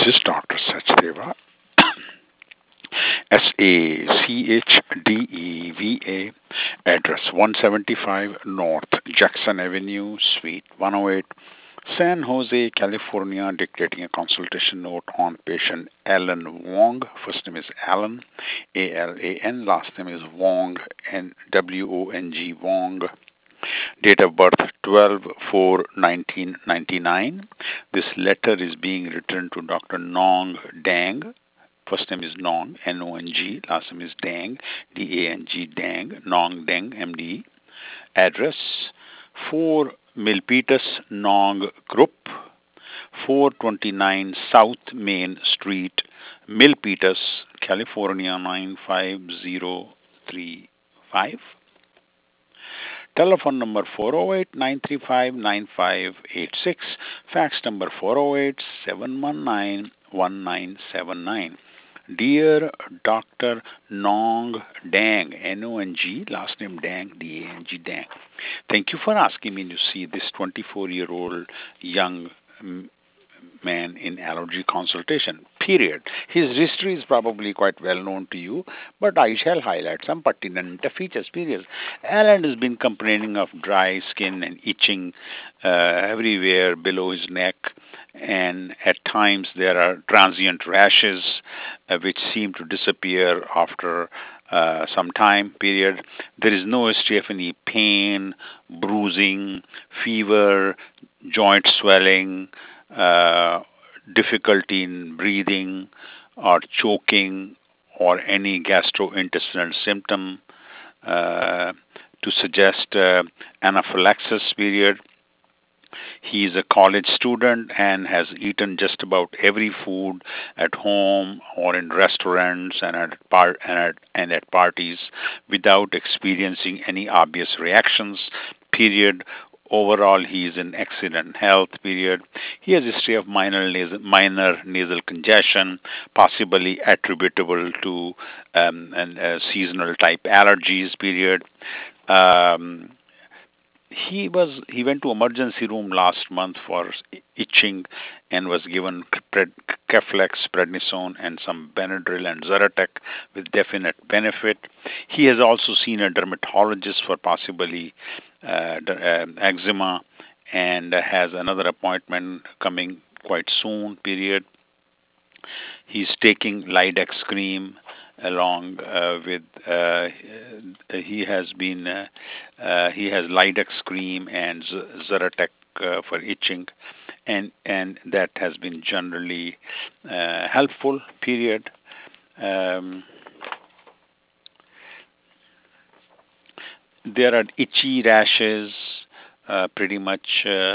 is Dr. Sachdeva, Sachdeva, address 175 North Jackson Avenue, Suite 108, San Jose, California, dictating a consultation note on patient Alan Wong. First name is Alan, Alan, last name is Wong, Wong, Wong. Date of birth 12/4/1999. This letter is being written to Dr. Nong Dang. First name is Nong, Nong. Last name is Dang, Dang, Dang, Nong Dang, MD. Address 4 Milpitas Nong Group, 429 South Main Street, Milpitas, California 95035. Telephone number 408-935-9586. Fax number 408-719-1979. Dear Dr. Nong Dang, Nong, last name Dang, Dang, Dang. Thank you for asking me to see this 24-year-old young man in allergy consultation, period. His history is probably quite well known to you, but I shall highlight some pertinent features, period. Alan has been complaining of dry skin and itching everywhere below his neck, and at times there are transient rashes which seem to disappear after some time period. There is no history of any pain, bruising, fever, joint swelling, uh, difficulty in breathing, or choking, or any gastrointestinal symptom to suggest anaphylaxis period. He is a college student and has eaten just about every food at home or in restaurants and at parties without experiencing any obvious reactions. Period. Overall, he is in excellent health. Period. He has a history of minor nasal congestion, possibly attributable to seasonal type allergies. Period. Um, he went to emergency room last month for itching and was given Keflex, prednisone, and some Benadryl and Zyrtec with definite benefit. He has also seen a dermatologist for possibly eczema and has another appointment coming quite soon. Period. He's taking Lidex cream along with he has Lidex cream and Zyrtec for itching, and that has been generally helpful. Period. Um, there are itchy rashes, pretty much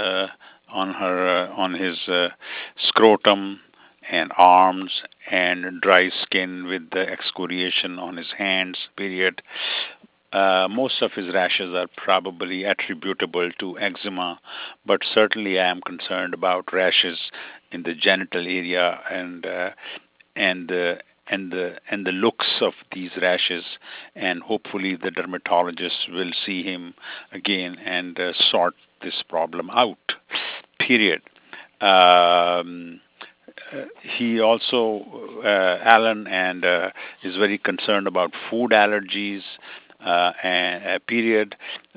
on his scrotum and arms, and dry skin with the excoriation on his hands. Period. Most of his rashes are probably attributable to eczema, but certainly I am concerned about rashes in the genital area and the and the looks of these rashes, and hopefully the dermatologist will see him again and sort this problem out. Period. Um, he also Alan and is very concerned about food allergies. And period.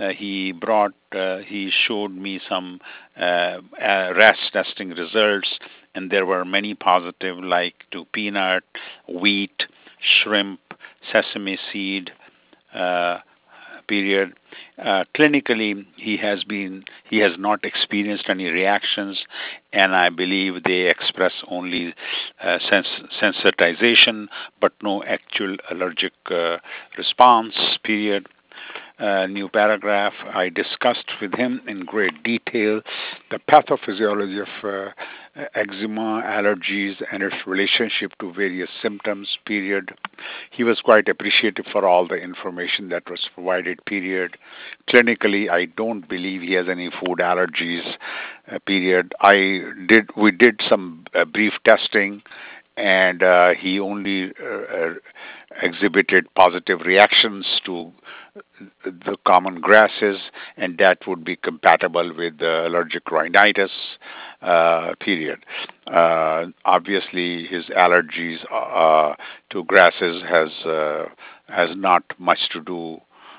He showed me some RAS testing results, and there were many positive, like to peanut, wheat, shrimp, sesame seed. Uh, Period. Clinically, he has not experienced any reactions, and I believe they express only sensitization, but no actual allergic response. Period. New paragraph. I discussed with him in great detail the pathophysiology of eczema, allergies, and its relationship to various symptoms. Period. He was quite appreciative for all the information that was provided. Period. Clinically, I don't believe he has any food allergies. Period. We did some brief testing, and he only exhibited positive reactions to the common grasses, and that would be compatible with the allergic rhinitis period. Obviously, his allergies to grasses has not much to do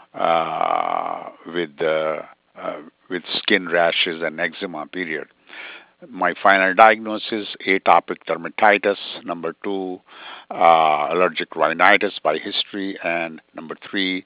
with skin rashes and eczema period. My final diagnosis: atopic dermatitis. Number two, allergic rhinitis by history, and number three,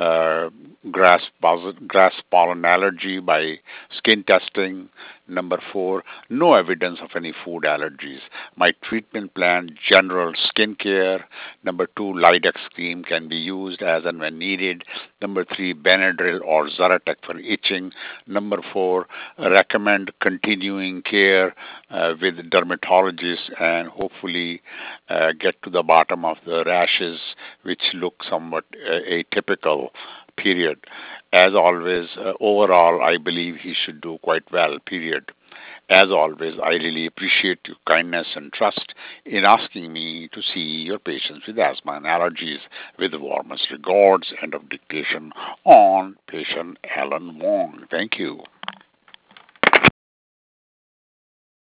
grass pollen allergy by skin testing. Number four, no evidence of any food allergies. My treatment plan: general skin care. Number two, Lidex cream can be used as and when needed. Number three, Benadryl or Zyrtec for itching. Number four, recommend continuing care with dermatologists and hopefully get to the bottom of the rashes, which look somewhat atypical. Period. As always, overall, I believe he should do quite well. Period. As always, I really appreciate your kindness and trust in asking me to see your patients with asthma and allergies. With the warmest regards, end of dictation on patient Alan Wong. Thank you.